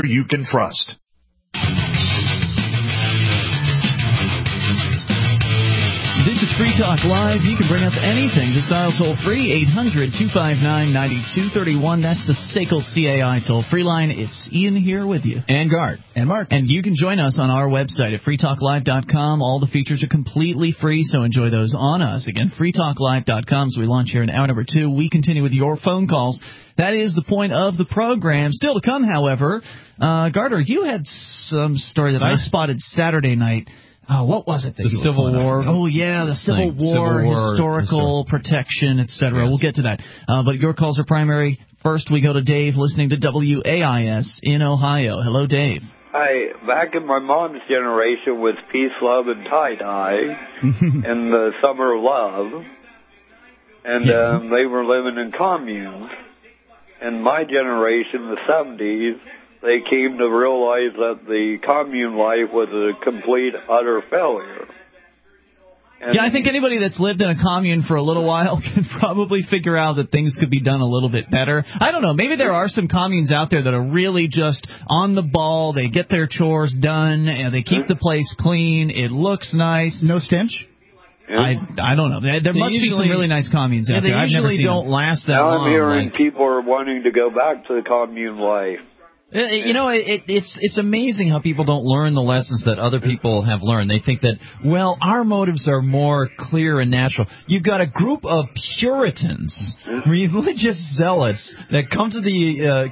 you can trust. This is Free Talk Live. You can bring up anything. Just dial toll-free, 800-259-9231. That's the SACL CAI toll-free line. It's Ian here with you. And Gart. And Mark. And you can join us on our website at freetalklive.com. All the features are completely free, so enjoy those on us. Again, freetalklive.com. So we launch here in hour number 2. We continue with your phone calls. That is the point of the program. Still to come, however, Garter, you had some story that I spotted Saturday night. What was it? The Civil War. Oh, yeah, the Civil War, historical protection, etc. Yes. We'll get to that. But your calls are primary. First, we go to Dave, listening to WAIS in Ohio. Hello, Dave. Hi. Back in my mom's generation was peace, love, and tie-dye and the summer of love. And they were living in communes. In my generation, the 70s, they came to realize that the commune life was a complete, utter failure. And I think anybody that's lived in a commune for a little while can probably figure out that things could be done a little bit better. I don't know. Maybe there are some communes out there that are really just on the ball. They get their chores done, and they keep the place clean. It looks nice. No stench? Yeah. I don't know. There must be some really nice communes out there. I've never seen them. They usually don't last that long. Now I'm hearing people are wanting to go back to the commune life. You know, it's amazing how people don't learn the lessons that other people have learned. They think that, well, our motives are more clear and natural. You've got a group of Puritans, religious zealots that come to the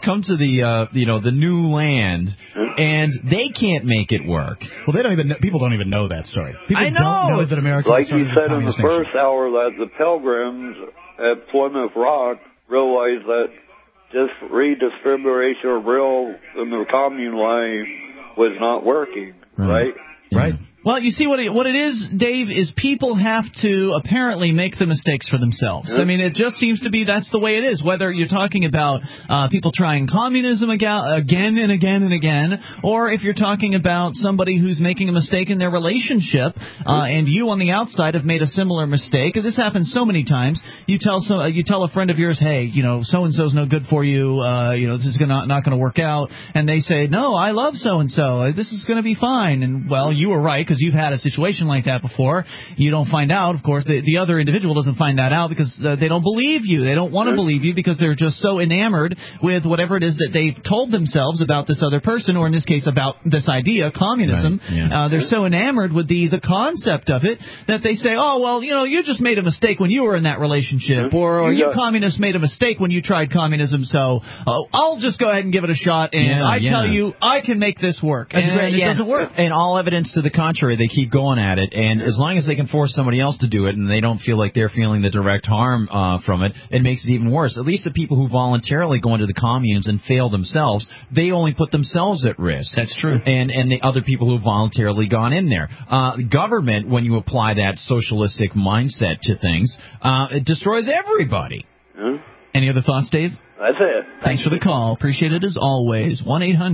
the new land, and they can't make it work. Well, they don't even. People don't even know that story. People I know. Don't know that America. Like you said in the first hour, that the Pilgrims at Plymouth Rock realized that just redistribution of real in the commune life was not working, right? Right. Well, you see what it is, Dave, is people have to apparently make the mistakes for themselves. I mean, it just seems to be that's the way it is, whether you're talking about people trying communism again and again and again, or if you're talking about somebody who's making a mistake in their relationship, and you on the outside have made a similar mistake. This happens so many times. You tell a friend of yours, hey, so-and-so's no good for you, this is not going to work out, and they say, no, I love so-and-so, this is going to be fine, and, well, you were right, because you've had a situation like that before. You don't find out, of course. The other individual doesn't find that out because they don't believe you. They don't want to believe you because they're just so enamored with whatever it is that they've told themselves about this other person, or in this case about this idea, communism. Right. Yeah. They're so enamored with the concept of it that they say, oh, well, you just made a mistake when you were in that relationship, or you communists made a mistake when you tried communism, so I'll just go ahead and give it a shot, and tell you I can make this work. And it doesn't work. And all evidence to the contrary. They keep going at it, and as long as they can force somebody else to do it and they don't feel like they're feeling the direct harm from it, it makes it even worse. At least the people who voluntarily go into the communes and fail themselves, they only put themselves at risk. That's true. And the other people who have voluntarily gone in there. Government, when you apply that socialistic mindset to things, it destroys everybody. Any other thoughts, Dave? That's it. Thanks for the call. Appreciate it as always.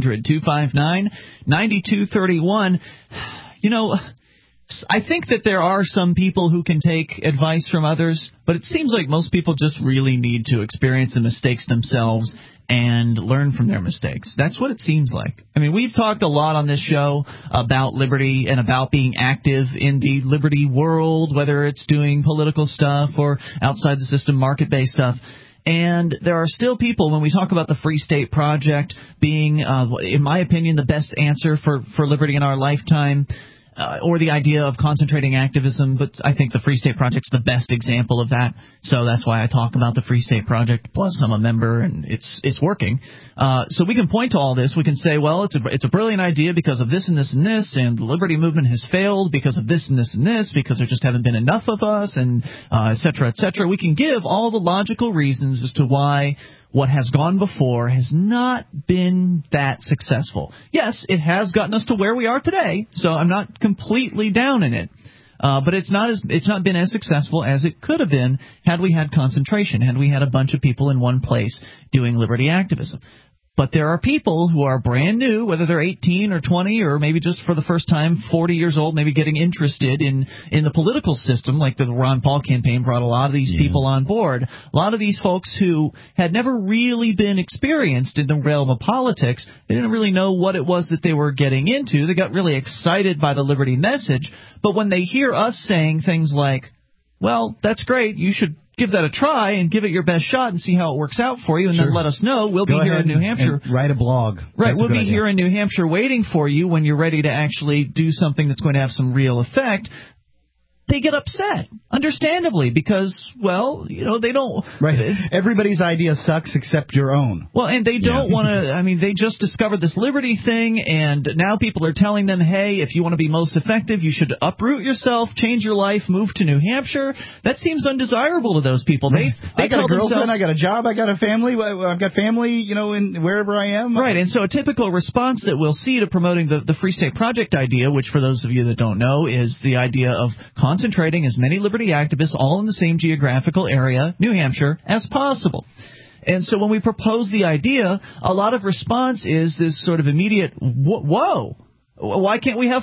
1-800-259-9231. I think that there are some people who can take advice from others, but it seems like most people just really need to experience the mistakes themselves and learn from their mistakes. That's what it seems like. I mean, we've talked a lot on this show about liberty and about being active in the liberty world, whether it's doing political stuff or outside the system, market-based stuff. And there are still people, when we talk about the Free State Project being, in my opinion, the best answer for liberty in our lifetime, or the idea of concentrating activism, but I think the Free State Project's the best example of that. So that's why I talk about the Free State Project. Plus, I'm a member, and it's working. So we can point to all this. We can say, well, it's a brilliant idea because of this and this and this, and the liberty movement has failed because of this and this and this, because there just haven't been enough of us, and et cetera, et cetera. We can give all the logical reasons as to why what has gone before has not been that successful. Yes, it has gotten us to where we are today, so I'm not completely down in it. But it's not been as successful as it could have been had we had concentration, had we had a bunch of people in one place doing liberty activism. But there are people who are brand new, whether they're 18 or 20 or maybe just for the first time 40 years old, maybe getting interested in the political system, like the Ron Paul campaign brought a lot of these people on board. A lot of these folks who had never really been experienced in the realm of politics, they didn't really know what it was that they were getting into. They got really excited by the liberty message. But when they hear us saying things like, well, that's great, you should give that a try and give it your best shot and see how it works out for you, and then let us know. We'll be here in New Hampshire. And write a blog. Right, we'll be here in New Hampshire waiting for you when you're ready to actually do something that's going to have some real effect. They get upset, understandably, because, well, they don't... Right. Everybody's idea sucks except your own. Well, and they don't want to... I mean, they just discovered this liberty thing, and now people are telling them, hey, if you want to be most effective, you should uproot yourself, change your life, move to New Hampshire. That seems undesirable to those people. They I got a girlfriend, themselves, I got a job, I got a family, I've got family, in wherever I am. Right, and so a typical response that we'll see to promoting the Free State Project idea, which for those of you that don't know is the idea of concentrating as many liberty activists all in the same geographical area, New Hampshire, as possible. And so when we propose the idea, a lot of response is this sort of immediate, whoa, why can't we have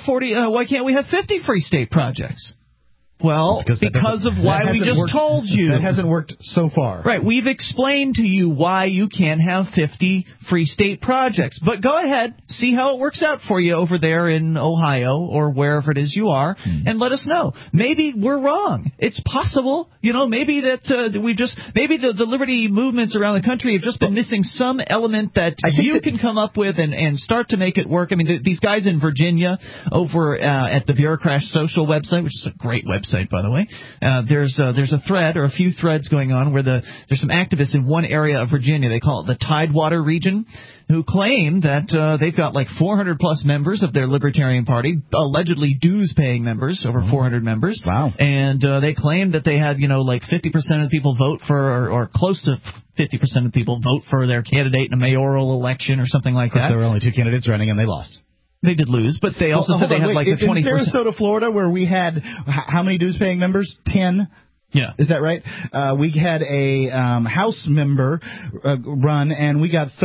50 Free State projects? Well, because of why we just told you. That hasn't worked so far. Right. We've explained to you why you can't have 50 Free State projects. But go ahead, see how it works out for you over there in Ohio or wherever it is you are, and let us know. Maybe we're wrong. It's possible. Maybe that maybe the liberty movements around the country have just been missing some element that you can come up with and start to make it work. I mean, these guys in Virginia over at the Bureaucrash Social website, which is a great website, by the way. There's a thread or a few threads going on where there's some activists in one area of Virginia. They call it the Tidewater region, who claim that they've got like 400 plus members of their Libertarian Party, allegedly dues-paying members, over 400 members. Wow. And they claim that they had like 50% of the people vote for, or close to 50% of people vote for their candidate in a mayoral election or something like that. There were only two candidates running and they lost. They did lose, but they also said they had like a 20%. In Sarasota, Florida, where we had how many dues-paying members? 10. Yeah. Is that right? We had a House member run, and we got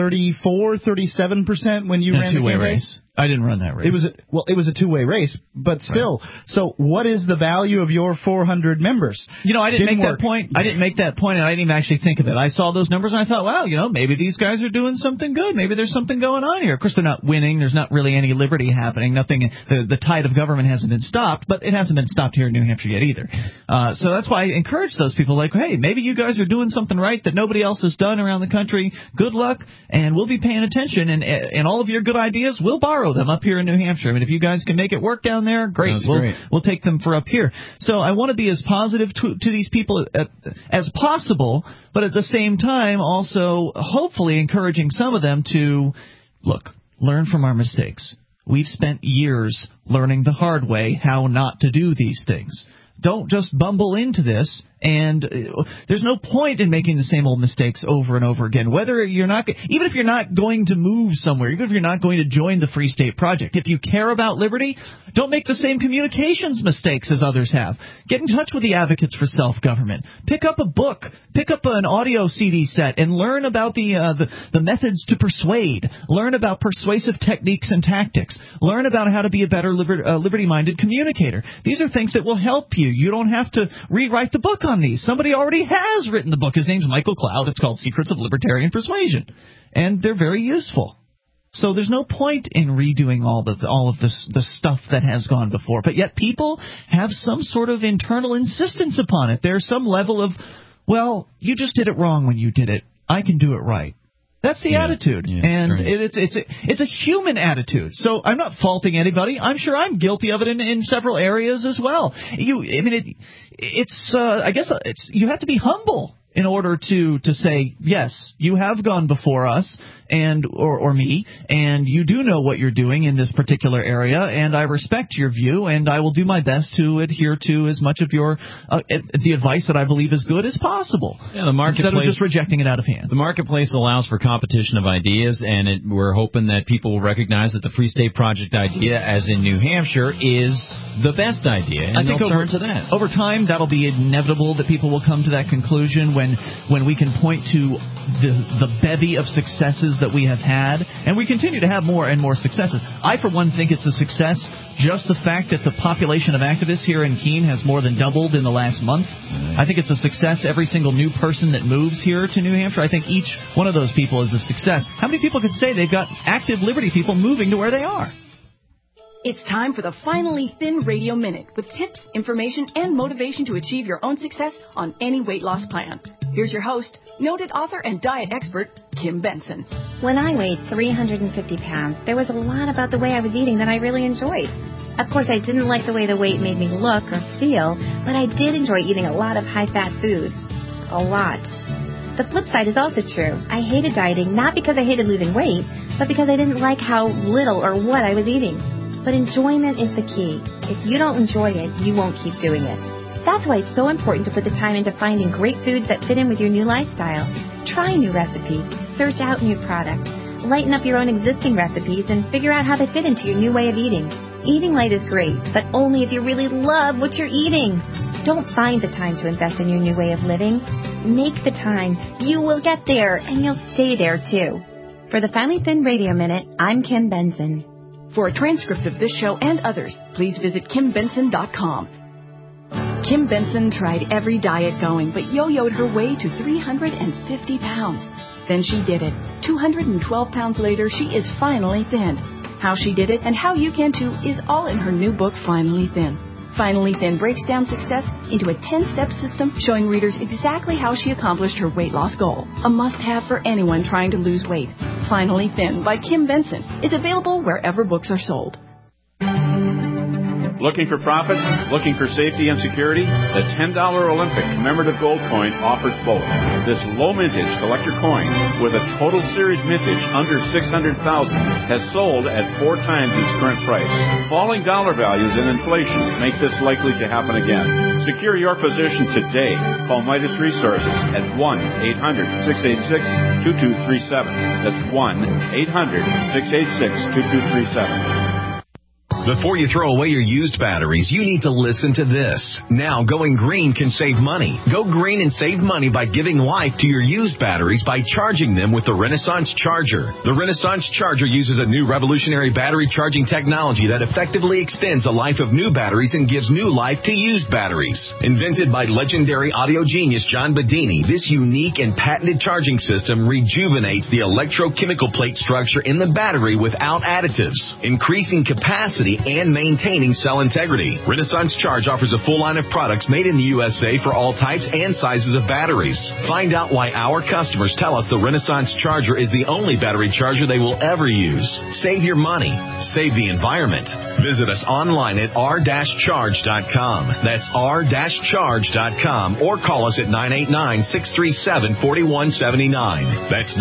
37% when you ran the two-way race. I didn't run that race. It was a two-way race, but still. Right. So what is the value of your 400 members? I didn't make that point. I didn't make that point, and I didn't even actually think of it. I saw those numbers, and I thought, wow, maybe these guys are doing something good. Maybe there's something going on here. Of course, they're not winning. There's not really any liberty happening. Nothing. The tide of government hasn't been stopped, but it hasn't been stopped here in New Hampshire yet either. So that's why I encourage those people, like, hey, maybe you guys are doing something right that nobody else has done around the country. Good luck, and we'll be paying attention, and all of your good ideas, we'll borrow them up here in New Hampshire. I mean, if you guys can make it work down there, great. We'll take them for up here. So I want to be as positive to these people as possible, but at the same time also hopefully encouraging some of them to, learn from our mistakes. We've spent years learning the hard way how not to do these things. Don't just bumble into this, and there's no point in making the same old mistakes over and over again. Even if you're not going to move somewhere, even if you're not going to join the Free State Project, if you care about liberty, don't make the same communications mistakes as others have. Get in touch with the Advocates for Self-Government. Pick up a book. Pick up an audio CD set and learn about the methods to persuade. Learn about persuasive techniques and tactics. Learn about how to be a better liberty-minded communicator. These are things that will help you. You don't have to rewrite the book on these. Somebody already has written the book. His name's Michael Cloud. It's called Secrets of Libertarian Persuasion. And they're very useful. So there's no point in redoing all of the stuff that has gone before. But yet people have some sort of internal insistence upon it. There's some level of, well, you just did it wrong when you did it. I can do it right. That's the attitude, and it's a human attitude. So I'm not faulting anybody. I'm sure I'm guilty of it in several areas as well. You have to be humble in order to say, yes, you have gone before us and or me, and you do know what you're doing in this particular area, and I respect your view, and I will do my best to adhere to as much of your the advice that I believe is good as possible. Yeah, the marketplace, instead of just rejecting it out of hand. The marketplace allows for competition of ideas, and we're hoping that people will recognize that the Free State Project idea, as in New Hampshire, is the best idea, and they'll turn to that. Over time, that'll be inevitable that people will come to that conclusion when we can point to the bevy of successes that we have had, and we continue to have more and more successes. I, for one, think it's a success. Just the fact that the population of activists here in Keene has more than doubled in the last month. I think it's a success. Every single new person that moves here to New Hampshire, I think each one of those people is a success. How many people could say they've got active Liberty people moving to where they are? It's time for the Finally Thin Radio Minute with tips, information, and motivation to achieve your own success on any weight loss plan. Here's your host, noted author and diet expert, Kim Benson. When I weighed 350 pounds, there was a lot about the way I was eating that I really enjoyed. Of course, I didn't like the way the weight made me look or feel, but I did enjoy eating a lot of high-fat food. A lot. The flip side is also true. I hated dieting, not because I hated losing weight, but because I didn't like how little or what I was eating. But enjoyment is the key. If you don't enjoy it, you won't keep doing it. That's why it's so important to put the time into finding great foods that fit in with your new lifestyle. Try new recipes, search out new products, lighten up your own existing recipes, and figure out how they fit into your new way of eating. Eating light is great, but only if you really love what you're eating. Don't find the time to invest in your new way of living. Make the time. You will get there, and you'll stay there, too. For the Finally Thin Radio Minute, I'm Kim Benson. For a transcript of this show and others, please visit KimBenson.com. Kim Benson tried every diet going, but yo-yoed her way to 350 pounds. Then she did it. 212 pounds later, she is finally thin. How she did it and how you can too is all in her new book, Finally Thin. Finally Thin breaks down success into a 10-step system showing readers exactly how she accomplished her weight loss goal. A must-have for anyone trying to lose weight. Finally Thin by Kim Benson is available wherever books are sold. Looking for profit? Looking for safety and security? The $10 Olympic commemorative gold coin offers both. This low mintage collector coin with a total series mintage under $600,000 has sold at 4 times its current price. Falling dollar values and inflation make this likely to happen again. Secure your position today. Call Midas Resources at 1-800-686-2237. That's 1-800-686-2237. Before you throw away your used batteries, you need to listen to this. Now, going green can save money. Go green and save money by giving life to your used batteries by charging them with the Renaissance Charger. The Renaissance Charger uses a new revolutionary battery charging technology that effectively extends the life of new batteries and gives new life to used batteries. Invented by legendary audio genius John Bedini, this unique and patented charging system rejuvenates the electrochemical plate structure in the battery without additives, increasing capacity and maintaining cell integrity. Renaissance Charge offers a full line of products made in the USA for all types and sizes of batteries. Find out why our customers tell us the Renaissance Charger is the only battery charger they will ever use. Save your money. Save the environment. Visit us online at r-charge.com. That's r-charge.com or call us at 989-637-4179. That's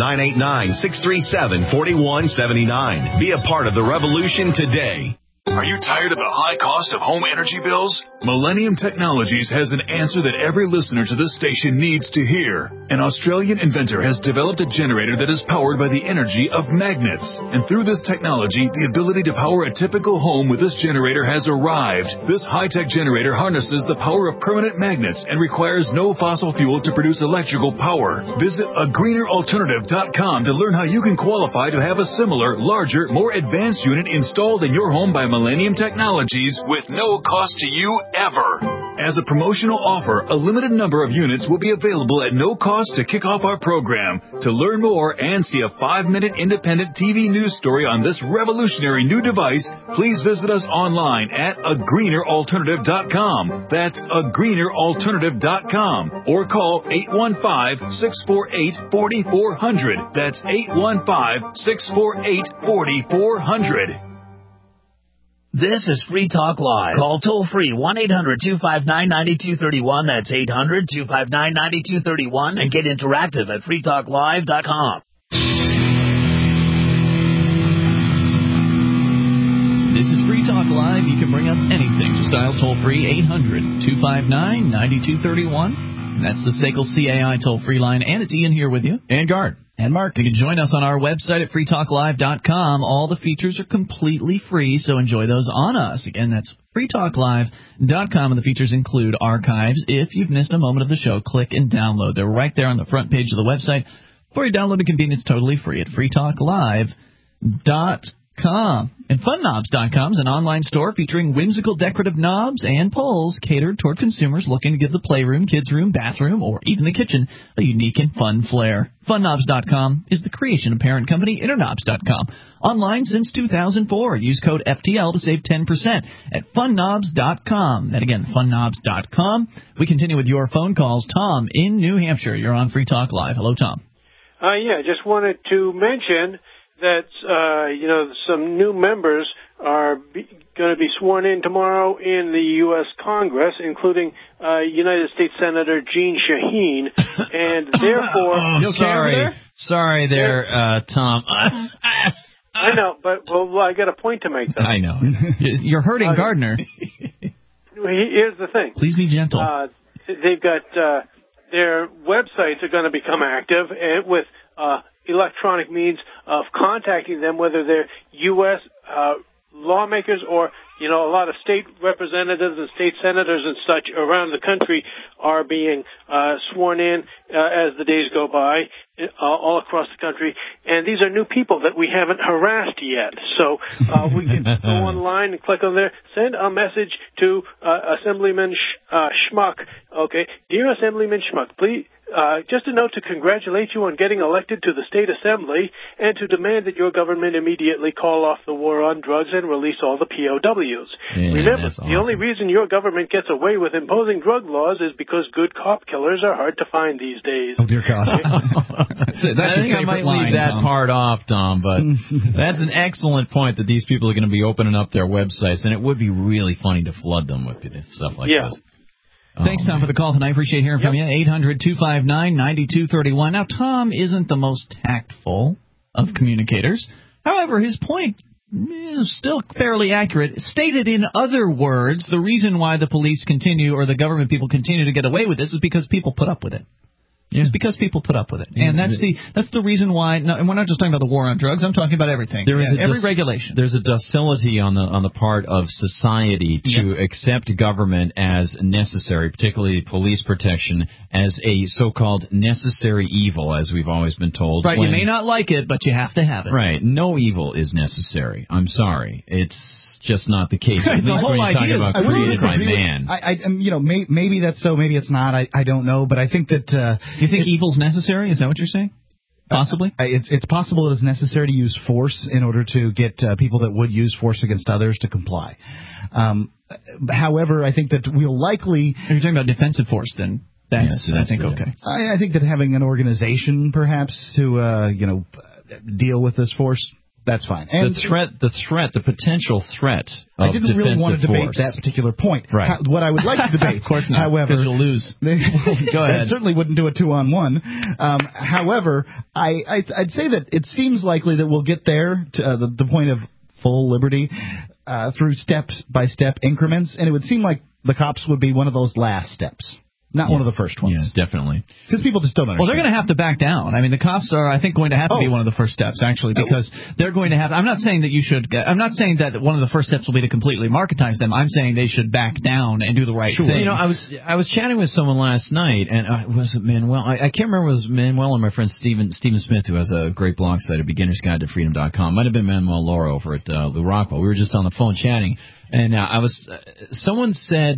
989-637-4179. Be a part of the revolution today. Are you tired of the high cost of home energy bills? Millennium Technologies has an answer that every listener to this station needs to hear. An Australian inventor has developed a generator that is powered by the energy of magnets. And through this technology, the ability to power a typical home with this generator has arrived. This high-tech generator harnesses the power of permanent magnets and requires no fossil fuel to produce electrical power. Visit agreeneralternative.com to learn how you can qualify to have a similar, larger, more advanced unit installed in your home by Millennium Technologies with no cost to you ever. As a promotional offer, a limited number of units will be available at no cost to kick off our program. To learn more and see a 5-minute independent TV news story on this revolutionary new device, please visit us online at agreeneralternative.com. That's agreeneralternative.com or call 815-648-4400. That's 815-648-4400. This is Free Talk Live. Call toll-free 1-800-259-9231. That's 800-259-9231. And get interactive at freetalklive.com. This is Free Talk Live. You can bring up anything. Just dial toll-free 800-259-9231. That's the SACL CAI toll-free line. And it's Ian here with you. And Gard. And Mark. You can join us on our website at freetalklive.com. All the features are completely free, so enjoy those on us. Again, that's freetalklive.com, and the features include archives. If you've missed a moment of the show, click and download. They're right there on the front page of the website. For your download and convenience, totally free at freetalklive.com. And FunKnobs.com is an online store featuring whimsical decorative knobs and pulls catered toward consumers looking to give the playroom, kids' room, bathroom, or even the kitchen a unique and fun flair. FunKnobs.com is the creation of parent company Interknobs.com. Online since 2004. Use code FTL to save 10% at FunKnobs.com. And again, FunKnobs.com. We continue with your phone calls. Tom in New Hampshire. You're on Free Talk Live. Hello, Tom. Just wanted to mention that, some new members are going to be sworn in tomorrow in the U.S. Congress, including United States Senator Jeanne Shaheen, and therefore... Sorry there, Tom. I know, but I got a point to make, though. I know. You're hurting Gardner. Here's the thing. Please be gentle. They've got their websites are going to become active and with electronic means of contacting them, whether they're U.S. Lawmakers or, a lot of state representatives and state senators and such around the country are being sworn in as the days go by all across the country. And these are new people that we haven't harassed yet. So we can go online and click on there, send a message to Assemblyman Schmuck. Okay, dear Assemblyman Schmuck, please. Just a note to congratulate you on getting elected to the State Assembly and to demand that your government immediately call off the war on drugs and release all the POWs. Yeah, remember, awesome. The only reason your government gets away with imposing drug laws is because good cop killers are hard to find these days. Oh, dear God. I think I might leave that part off, Tom, but that's an excellent point that these people are going to be opening up their websites, and it would be really funny to flood them with stuff like this. Thanks, Tom, for the call tonight. Appreciate hearing from you. 800-259-9231. Now, Tom isn't the most tactful of communicators. However, his point is still fairly accurate. Stated in other words, the reason why the police continue or the government people continue to get away with this is because people put up with it. Yeah. It's because people put up with it, and that's the reason why. No, and we're not just talking about the war on drugs. I'm talking about everything. Every regulation. There's a docility on the part of society to accept government as necessary, particularly police protection, as a so-called necessary evil, as we've always been told. Right. You may not like it, but you have to have it. Right. No evil is necessary. I'm sorry. It's just not the case. At least when you're talking about created by man. Maybe that's so. Maybe it's not. I don't know. But I think that you think evil's necessary. Is that what you're saying? Possibly. It's possible that it's necessary to use force in order to get people that would use force against others to comply. However, I think that we'll likely. If you're talking about defensive force, then that's I think okay. I think that having an organization, perhaps, to deal with this force. That's fine. And the potential threat of I didn't really want to debate that particular point. Right. What I would like to debate, of course not, however, because you'll lose. Go ahead. I certainly wouldn't do a 2-on-1. However, I'd say that it seems likely that we'll get there to the point of full liberty through step-by-step increments, and it would seem like the cops would be one of those last steps. Not one of the first ones. Yeah, definitely. Because people just don't understand. Well, they're going to have to back down. I mean, the cops are, I think, going to have to be one of the first steps, actually, because they're going to have... I'm not saying that you should... I'm not saying that one of the first steps will be to completely marketize them. I'm saying they should back down and do the right thing. I was chatting with someone last night, and was it Manuel? I can't remember if it was Manuel or my friend Stephen Smith, who has a great blog site at beginnersguide-to-freedom.com. Might have been Manuel Laura over at Lou Rockwell. We were just on the phone chatting, and someone said,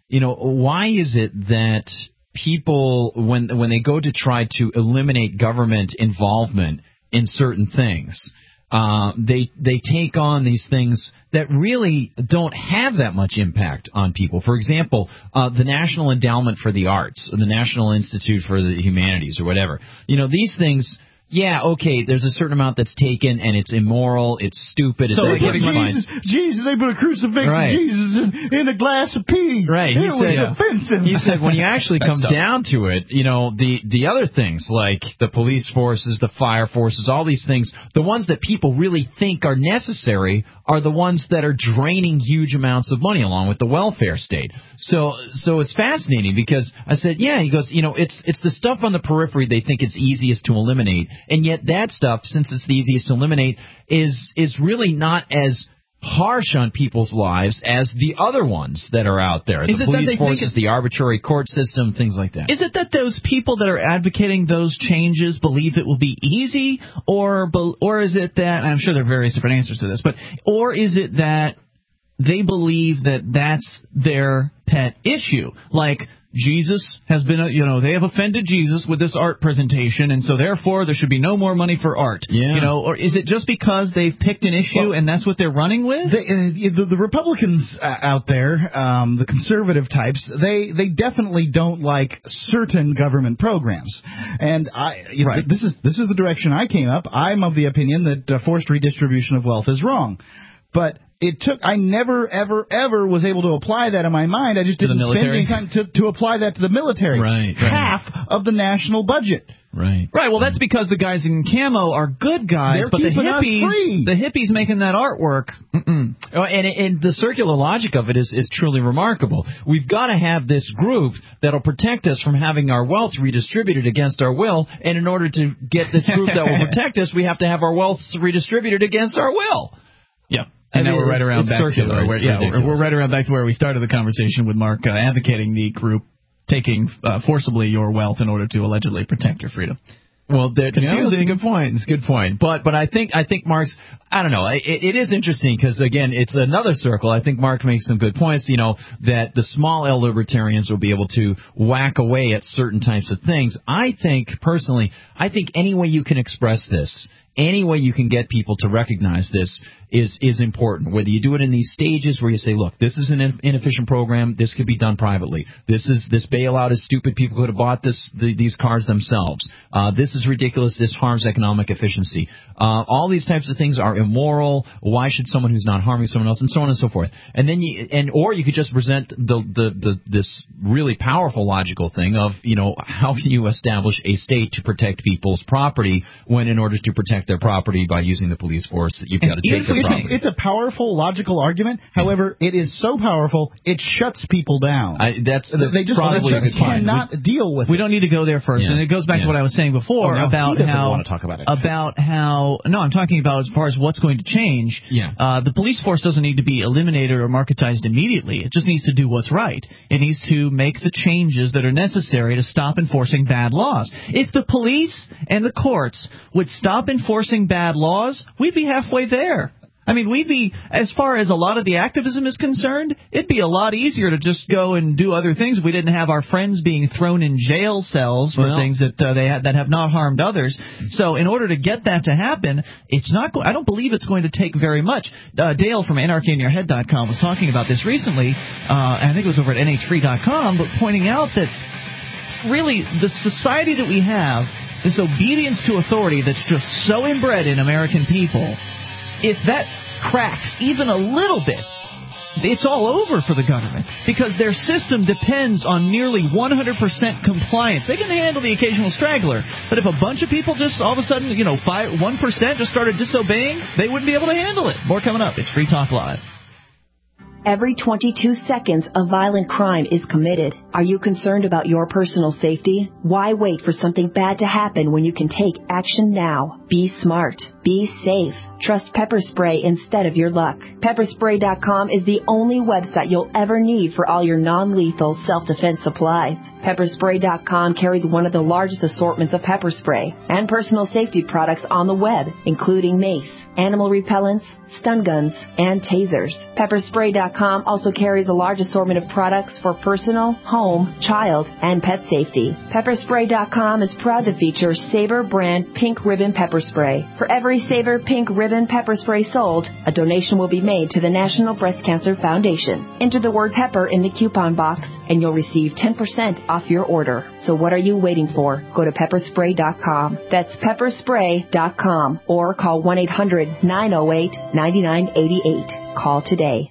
why is it that people, when they go to try to eliminate government involvement in certain things, they take on these things that really don't have that much impact on people. For example, the National Endowment for the Arts, or the National Institute for the Humanities, or whatever. These things... Yeah, okay, there's a certain amount that's taken, and it's immoral, it's stupid, it's like Jesus, they put a crucifix of Jesus in a glass of pee. Right. He said when you actually come down to it, the other things, like the police forces, the fire forces, all these things, the ones that people really think are necessary are the ones that are draining huge amounts of money along with the welfare state. So it's fascinating because I said, yeah, he goes, it's the stuff on the periphery they think it's easiest to eliminate. And yet that stuff, since it's the easiest to eliminate, is really not as harsh on people's lives as the other ones that are out there. The police forces, the arbitrary court system, things like that. Is it that those people that are advocating those changes believe it will be easy, or is it that, and I'm sure there are various different answers to this, but or is it that they believe that that's their pet issue? Like, Jesus has been, they have offended Jesus with this art presentation, and so therefore there should be no more money for art. Yeah. Or is it just because they've picked an issue and that's what they're running with? The Republicans out there, the conservative types, they definitely don't like certain government programs, and this is the direction I came up. I'm of the opinion that forced redistribution of wealth is wrong, but I never, ever was able to apply that in my mind. I just didn't spend any time to apply that to the military. Right. Half of the national budget. Right. Well, that's because the guys in camo are good guys, They're but the hippies making that artwork. Oh, and the circular logic of it is truly remarkable. We've got to have this group that'll protect us from having our wealth redistributed against our will, and in order to get this group that will protect us, we have to have our wealth redistributed against our will. Yeah. And now we're right around back we're right around back to where we started the conversation with Mark advocating the group taking forcibly your wealth in order to allegedly protect your freedom. Well, that's a good point. It's a good point. But I think Mark's, I don't know, it is interesting because, again, it's another circle. I think Mark makes some good points, that the small L libertarians will be able to whack away at certain types of things. I think any way you can express this, any way you can get people to recognize this is important. Whether you do it in these stages where you say, look, this is an inefficient program, this could be done privately. This bailout is stupid. People could have bought these cars themselves. This is ridiculous. This harms economic efficiency. All these types of things are immoral. Why should someone who's not harming someone else, and so on and so forth. And then or you could just present this really powerful logical thing of, how can you establish a state to protect people's property when in order to protect their property by using the police force, you've got to take their property. It's a powerful, logical argument. However, it is so powerful, it shuts people down. They just cannot deal with it. We don't need to go there first. And it goes back to what I was saying before about how... want to talk about it. No, I'm talking about as far as what's going to change. Yeah. The police force doesn't need to be eliminated or marketized immediately. It just needs to do what's right. It needs to make the changes that are necessary to stop enforcing bad laws. If the police and the courts would stop enforcing bad laws, we'd be halfway there. I mean, we'd be, as far as a lot of the activism is concerned, it'd be a lot easier to just go and do other things if we didn't have our friends being thrown in jail cells for things that that have not harmed others. So in order to get that to happen, I don't believe it's going to take very much. Dale from anarchyinyourhead.com was talking about this recently. I think it was over at nh3.com, but pointing out that really the society that we have, this obedience to authority that's just so inbred in American people, if that cracks even a little bit, it's all over for the government because their system depends on nearly 100% compliance. They can handle the occasional straggler, but if a bunch of people just all of a sudden, 1% just started disobeying, they wouldn't be able to handle it. More coming up. It's Free Talk Live. Every 22 seconds, a violent crime is committed. Are you concerned about your personal safety? Why wait for something bad to happen when you can take action now? Be smart. Be safe. Trust Pepper Spray instead of your luck. Pepperspray.com is the only website you'll ever need for all your non-lethal self-defense supplies. Pepperspray.com carries one of the largest assortments of pepper spray and personal safety products on the web, including mace, animal repellents, stun guns, and tasers. Pepperspray.com also carries a large assortment of products for personal, home, child, and pet safety. Pepperspray.com is proud to feature Sabre brand Pink Ribbon Pepper Spray. For every Sabre Pink Ribbon Pepper Spray sold, a donation will be made to the National Breast Cancer Foundation. Enter the word pepper in the coupon box, and you'll receive 10% off your order. So what are you waiting for? Go to pepperspray.com. That's pepperspray.com or call 1-800-908-9988. Call today.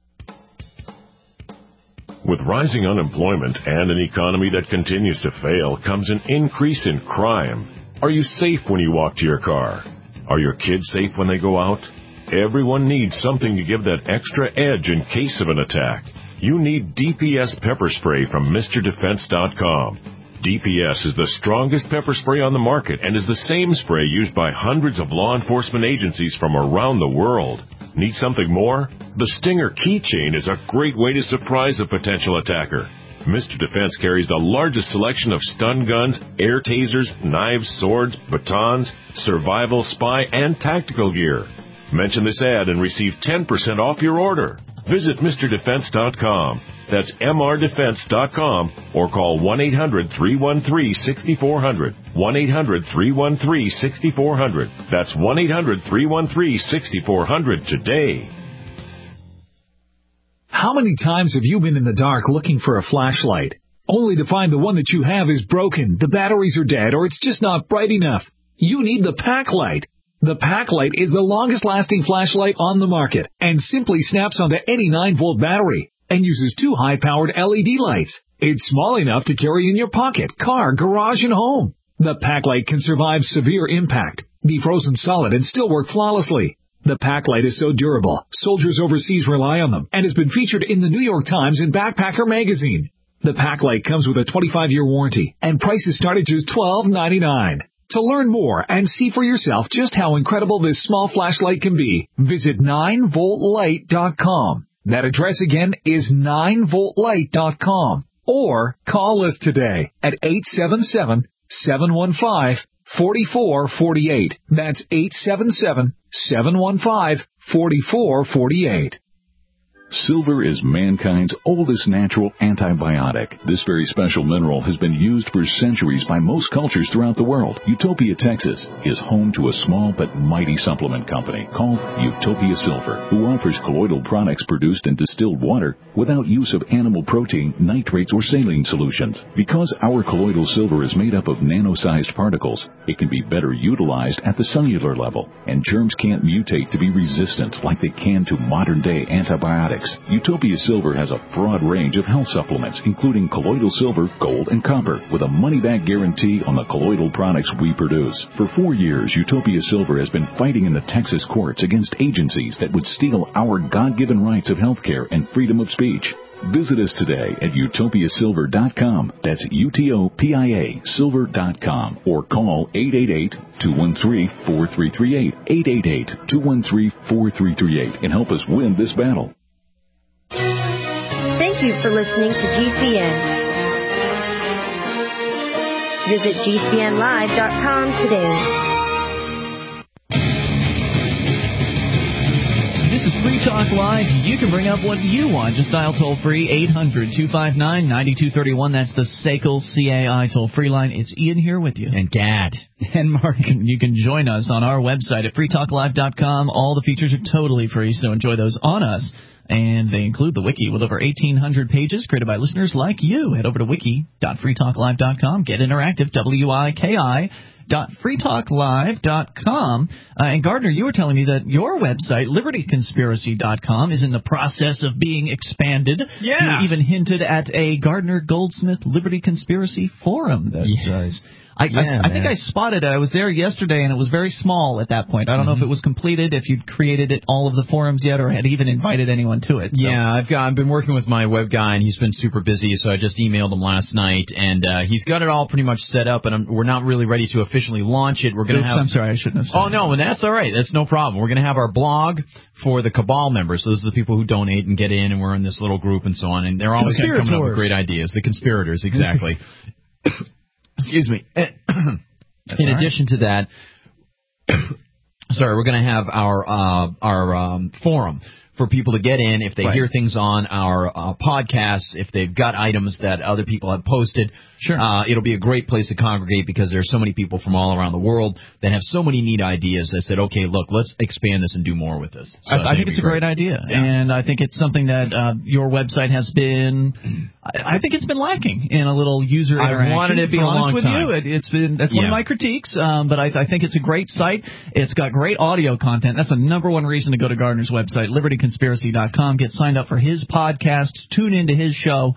With rising unemployment and an economy that continues to fail comes an increase in crime. Are you safe when you walk to your car? Are your kids safe when they go out? Everyone needs something to give that extra edge in case of an attack. You need DPS pepper spray from MrDefense.com. DPS is the strongest pepper spray on the market and is the same spray used by hundreds of law enforcement agencies from around the world. Need something more? The Stinger keychain is a great way to surprise a potential attacker. Mr. Defense carries the largest selection of stun guns, air tasers, knives, swords, batons, survival, spy, and tactical gear. Mention this ad and receive 10% off your order. Visit MrDefense.com. That's MRDefense.com or call 1-800-313-6400. 1-800-313-6400. That's 1-800-313-6400 today. How many times have you been in the dark looking for a flashlight, only to find the one that you have is broken, the batteries are dead, or it's just not bright enough? You need the Packlight. The Packlight is the longest-lasting flashlight on the market and simply snaps onto any 9-volt battery and uses 2 high-powered LED lights. It's small enough to carry in your pocket, car, garage, and home. The Packlight can survive severe impact, be frozen solid, and still work flawlessly. The Packlight is so durable, soldiers overseas rely on them, and has been featured in the New York Times and Backpacker magazine. The Packlight comes with a 25-year warranty, and prices start at just $12.99. To learn more and see for yourself just how incredible this small flashlight can be, visit 9voltlight.com. That address again is 9voltlight.com. Or call us today at 877-715-4448. That's 877-715-4448. Silver is mankind's oldest natural antibiotic. This very special mineral has been used for centuries by most cultures throughout the world. Utopia, Texas is home to a small but mighty supplement company called Utopia Silver, who offers colloidal products produced in distilled water without use of animal protein, nitrates, or saline solutions. Because our colloidal silver is made up of nano-sized particles, it can be better utilized at the cellular level, and germs can't mutate to be resistant like they can to modern-day antibiotics. Utopia Silver has a broad range of health supplements, including colloidal silver, gold, and copper, with a money-back guarantee on the colloidal products we produce. For 4 years, Utopia Silver has been fighting in the Texas courts against agencies that would steal our God-given rights of health care and freedom of speech. Visit us today at utopiasilver.com. That's UTOPIA silver.com. Or call 888-213-4338. 888-213-4338 and help us win this battle. Thank you for listening to GCN. Visit GCNlive.com today. This is Free Talk Live. You can bring up what you want. Just dial toll-free 800-259-9231. That's the SACL CAI toll-free line. It's Ian here with you. And Gad. And Mark. You can join us on our website at freetalklive.com. All the features are totally free, so enjoy those on us. And they include the wiki with over 1,800 pages created by listeners like you. Head over to wiki.freetalklive.com. Get interactive, wiki.freetalklive.com. And Gardner, you were telling me that your website, libertyconspiracy.com, is in the process of being expanded. Yeah. You even hinted at a Gardner Goldsmith Liberty Conspiracy forum that I think I spotted it. I was there yesterday, and it was very small at that point. I don't know if it was completed, if you'd created all of the forums yet, or had even invited anyone to it. So. Yeah, I've been working with my web guy, and he's been super busy, so I just emailed him last night, and he's got it all pretty much set up, and we're not really ready to officially launch it. We're going to have. I'm sorry, I shouldn't have said. Oh no, and that's all right. That's no problem. We're going to have our blog for the Cabal members. Those are the people who donate and get in, and we're in this little group and so on, and they're always coming up with great ideas. The conspirators, exactly. Excuse me. In addition to that, we're going to have our forum for people to get in if they hear things on our podcasts, if they've got items that other people have posted. Sure. It'll be a great place to congregate because there's so many people from all around the world that have so many neat ideas that said, okay, look, let's expand this and do more with this. So I think it's a great idea. Yeah. And I think it's something that your website has been, I think it's been lacking in a little user interaction. I wanted it for a long time. That's one of my critiques, but I think it's a great site. It's got great audio content. That's the number one reason to go to Gardner's website, libertyconspiracy.com. Get signed up for his podcast, tune into his show.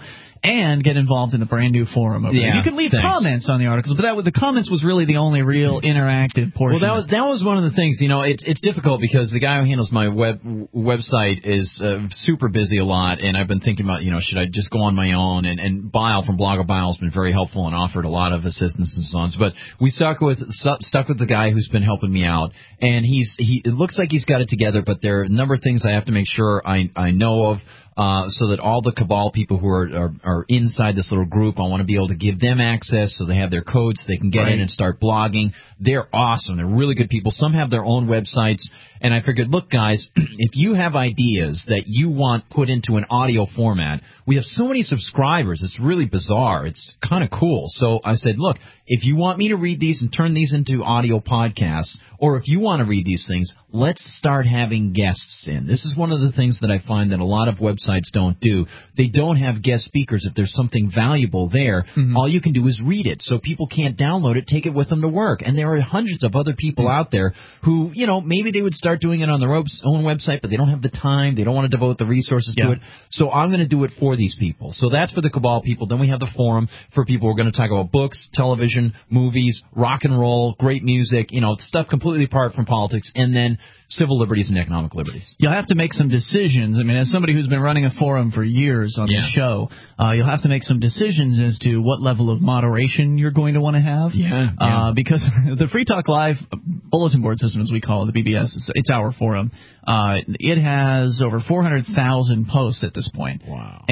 and get involved in the brand new forum over there. You can leave comments on the articles, but the comments was really the only real interactive portion. Well, that was one of the things. It's difficult because the guy who handles my website is super busy a lot, and I've been thinking about, should I just go on my own? And Bile from Blogger Bile has been very helpful and offered a lot of assistance and so on. But we stuck with the guy who's been helping me out, and it looks like he's got it together. But there are a number of things I have to make sure I know of. So that all the Cabal people who are inside this little group, I want to be able to give them access so they have their codes, so they can get in and start blogging. They're awesome. They're really good people. Some have their own websites. And I figured, look, guys, if you have ideas that you want put into an audio format, we have so many subscribers. It's really bizarre. It's kind of cool. So I said, look, if you want me to read these and turn these into audio podcasts, or if you want to read these things, let's start having guests in. This is one of the things that I find that a lot of websites don't do. They don't have guest speakers. If there's something valuable there, all you can do is read it. So people can't download it, take it with them to work. And there are hundreds of other people out there who, maybe they would start doing it on their own website, but they don't have the time. They don't want to devote the resources to it. So I'm going to do it for these people. So that's for the Cabal people. Then we have the forum for people who are going to talk about books, television, movies, rock and roll, great music, stuff completely apart from politics, and then civil liberties and economic liberties. You'll have to make some decisions. I mean, as somebody who's been running a forum for years on the show, you'll have to make some decisions as to what level of moderation you're going to want to have. Because the Free Talk Live bulletin board system, as we call it, the BBS, it's our forum. It has over 400,000 posts at this point. Wow.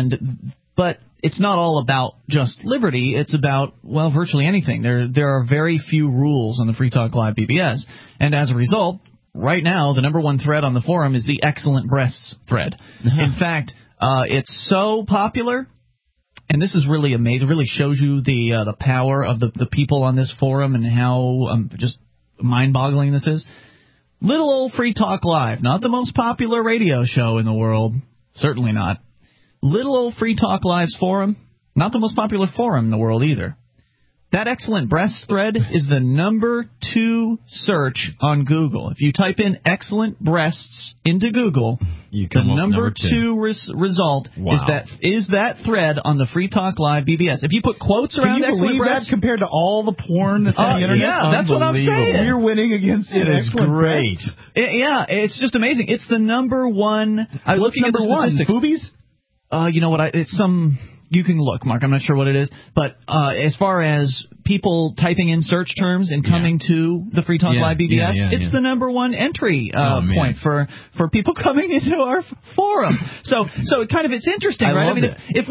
But it's not all about just liberty. It's about, virtually anything. There are very few rules on the Free Talk Live BBS. And as a result, right now, the number one thread on the forum is the excellent breasts thread. In fact, it's so popular, and this is really amazing. It really shows you the power of the people on this forum and how just mind-boggling this is. Little old Free Talk Live, not the most popular radio show in the world, certainly not. Little old Free Talk Live's forum, not the most popular forum in the world either. That excellent breasts thread is the number 2 search on Google. If you type in excellent breasts into Google, the number 2 result is that thread on the Free Talk Live BBS. If you put quotes around excellent breasts, that compared to all the porn that's on the internet? Yeah, that's what I'm saying. We're winning against it. It is great. It's just amazing. It's the number 1. I'm looking at the statistics. Boobies? You know what? It's some. You can look, Mark. I'm not sure what it is. But as far as people typing in search terms and coming to the Free Talk Live BBS, it's the number 1 entry point for people coming into our forum. So it's interesting, right? I mean,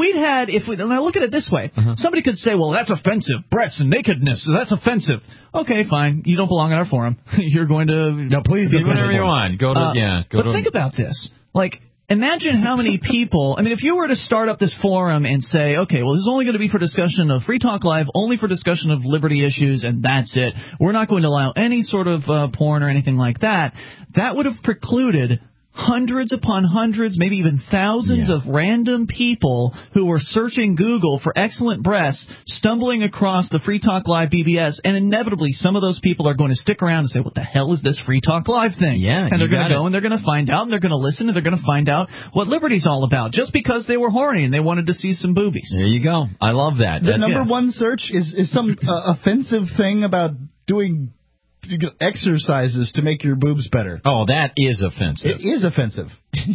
now look at it this way. Somebody could say, well, that's offensive. Breasts and nakedness, that's offensive. Okay, fine. You don't belong in our forum. You're going to please do whatever you want. Think about this. Imagine how many people, if you were to start up this forum and say, okay, well, this is only going to be for discussion of Free Talk Live, only for discussion of liberty issues, and that's it. We're not going to allow any sort of porn or anything like that. That would have precluded hundreds upon hundreds, maybe even thousands of random people who were searching Google for excellent breasts, stumbling across the Free Talk Live BBS, and inevitably some of those people are going to stick around and say, what the hell is this Free Talk Live thing? And they're going to go and they're going to find out, and they're going to listen, and they're going to find out what liberty's all about, just because they were horny and they wanted to see some boobies. There you go. I love that. The number 1 search is some offensive thing about doing exercises to make your boobs better. Oh, that is offensive. It is offensive.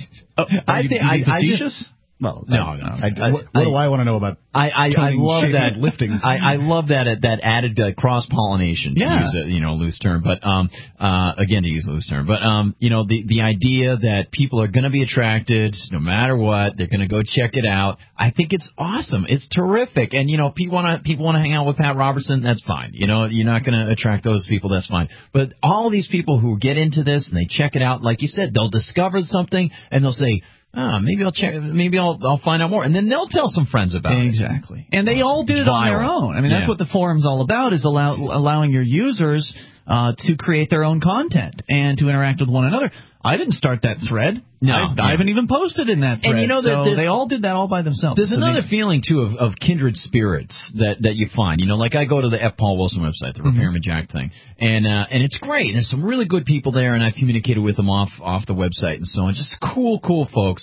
I just. Well, no. What do I want to know about? I love that lifting. I love that added cross pollination to use a loose term, but again to use a loose term, but the idea that people are going to be attracted no matter what, they're going to go check it out. I think it's awesome. It's terrific, and people want to hang out with Pat Robertson. That's fine. You're not going to attract those people. That's fine. But all these people who get into this and they check it out, like you said, they'll discover something and they'll say, maybe I'll check. Maybe I'll find out more, and then they'll tell some friends about it. Exactly, and they all did it on their own. That's what the forum's all about: is allowing your users to create their own content and to interact with one another. I didn't start that thread. No, I haven't even posted in that thread. And they all did that all by themselves. There's another feeling too of kindred spirits that you find. Like I go to the F. Paul Wilson website, the Repairman Jack thing, and it's great. There's some really good people there, and I've communicated with them off the website and so on. Just cool folks.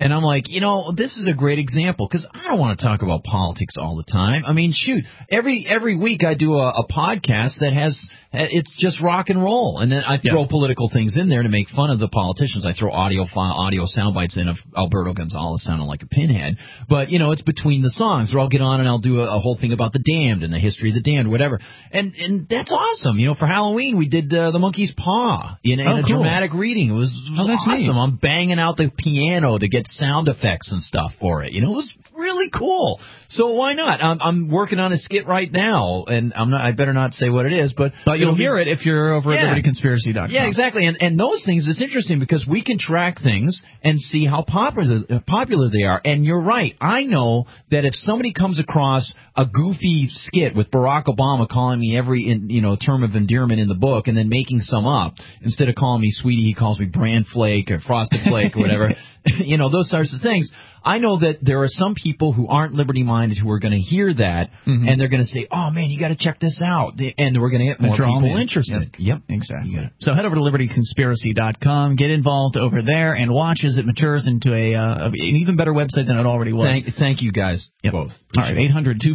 And I'm like, this is a great example because I don't want to talk about politics all the time. I mean, shoot, every week I do a podcast that it's just rock and roll, and then I throw political things in there to make fun of the politicians. I throw audio sound bites in of Alberto Gonzalez sounding like a pinhead, but it's between the songs, or I'll get on and I'll do a whole thing about the Damned and the history of the Damned, whatever, and that's awesome. For Halloween we did the Monkey's Paw in a dramatic reading. It was awesome. Neat. I'm banging out the piano to get sound effects and stuff for it. It was really cool. So why not? I'm working on a skit right now, and I better not say what it is, but you'll hear it if you're over at LibertyConspiracy.com. Yeah, exactly. And those things, it's interesting because we can track things and see how popular they are. And you're right. I know that if somebody comes across a goofy skit with Barack Obama calling me every term of endearment in the book and then making some up, instead of calling me sweetie, he calls me bran flake or frosted flake or whatever, those sorts of things. I know that there are some people who aren't liberty-minded who are going to hear that, and they're going to say, oh, man, you got to check this out. And we're going to get more people interested. Yep, exactly. So head over to LibertyConspiracy.com, get involved over there, and watch as it matures into an even better website than it already was. Thank you guys both. All right,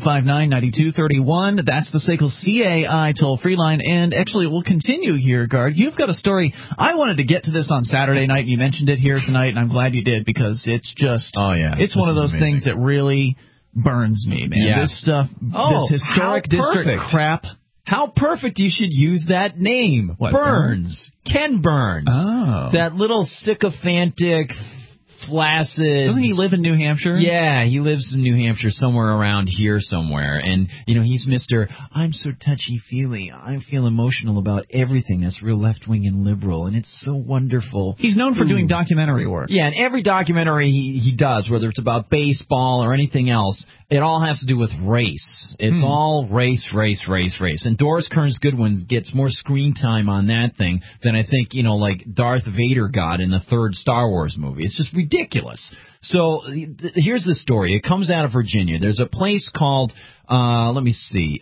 800-259-9231. That's the SACL CAI toll-free line. And actually, we'll continue here, Guard. You've got a story. I wanted to get to this on Saturday night, and you mentioned it here tonight, and I'm glad you did because it's just... it's one of those things that really burns me, man. Yeah. This stuff, this historic district crap. How perfect you should use that name. What, Burns. Ken Burns. Oh. That little sycophantic, flaccid... Doesn't he live in New Hampshire? Yeah, he lives in New Hampshire, somewhere around here somewhere. And, he's Mr. I'm so touchy-feely. I feel emotional about everything that's real left-wing and liberal, and it's so wonderful. He's known for doing documentary work. Yeah, and every documentary he does, whether it's about baseball or anything else, it all has to do with race. It's all race. And Doris Kearns Goodwin gets more screen time on that thing than I think, like Darth Vader got in the third Star Wars movie. It's just ridiculous. So here's the story. It comes out of Virginia. There's a place called, let me see.